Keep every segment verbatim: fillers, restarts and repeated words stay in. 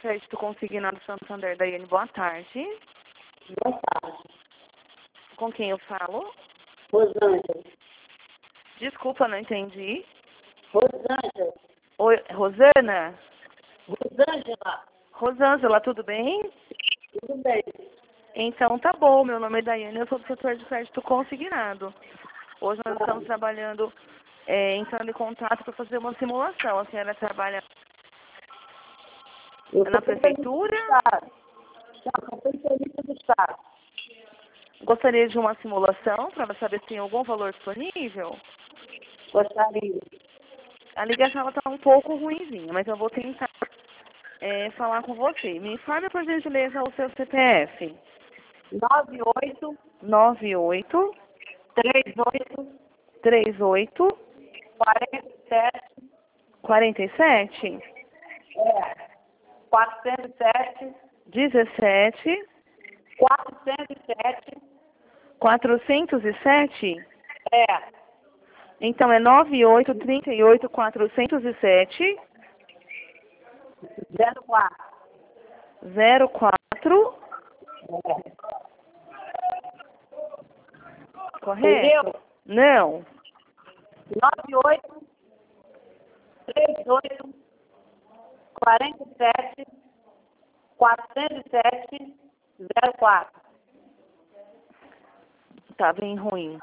Crédito Consignado Santander, Daiane, boa tarde. Boa tarde. Com quem eu falo? Rosângela. Desculpa, não entendi. Rosângela. Oi, Rosana? Rosângela. Rosângela, tudo bem? Tudo bem. Então tá bom, meu nome é Daiane, eu sou do setor de crédito consignado. Hoje nós estamos trabalhando, é, entrando em contato para fazer uma simulação. A senhora trabalha Eu na sou prefeitura? Não, sou especialista do Estado. Gostaria de uma simulação para saber se tem algum valor disponível? Gostaria. A ligação está um pouco ruimzinha, mas eu vou tentar é, falar com você. Me informe, por gentileza, o seu C P F. nove oito nove oito três oito três oito quarenta e sete quarenta e sete é, quatrocentos e sete dezessete quatrocentos e sete quatrocentos e sete. é, Então é nove oito três oito quatrocentos e sete zero quatro. zero quatro. É. Correto? Entendeu? Não. nove oito três oito quarenta e sete quatrocentos e sete zero quatro. Tá bem ruim.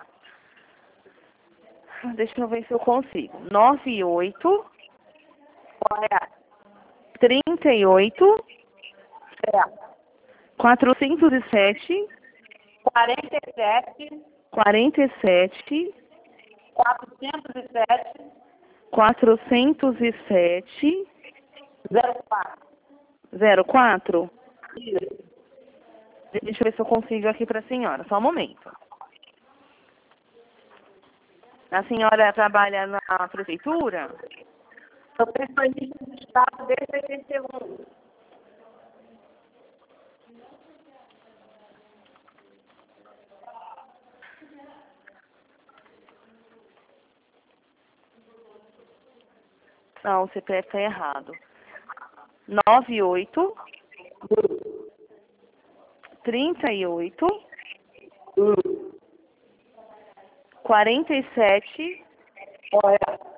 Deixa eu ver se eu consigo. nove oito Correto. três oito Certo. quatrocentos e sete quarenta e sete quarenta e sete quatrocentos e sete quatrocentos e sete zero quatro. zero quatro. Isso. Deixa eu ver se eu consigo aqui para a senhora. Só um momento. A senhora trabalha na prefeitura? Sou pensionista do Estado desde oitenta e um. Não, o C P F está errado. nove oito três oito Hum. quarenta e sete Correto.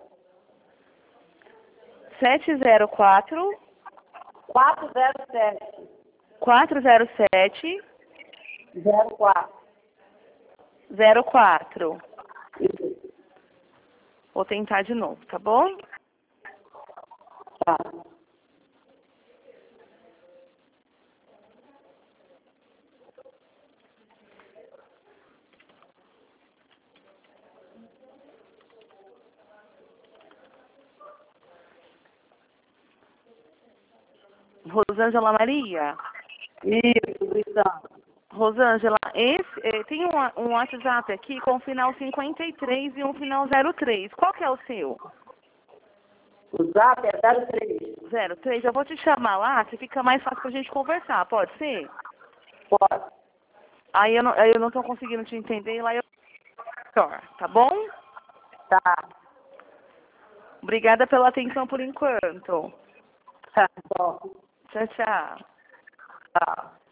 sete zero quatro quatrocentos e sete quatro zero sete zero quatro. zero quatro. Isso. Vou tentar de novo, tá bom? Tá. Rosângela Maria. Isso, Britão. Rosângela, esse, eh, tem um, wa- um WhatsApp aqui com final cinquenta e três e um final zero três. Qual que é o seu? O zap é zero três. zero três. Eu vou te chamar lá, que fica mais fácil pra gente conversar, pode ser? Pode. Aí eu não, aí eu não tô conseguindo te entender, lá eu... Tá bom? Tá. Obrigada pela atenção por enquanto. Tá bom. Tchau, tchau. Tá.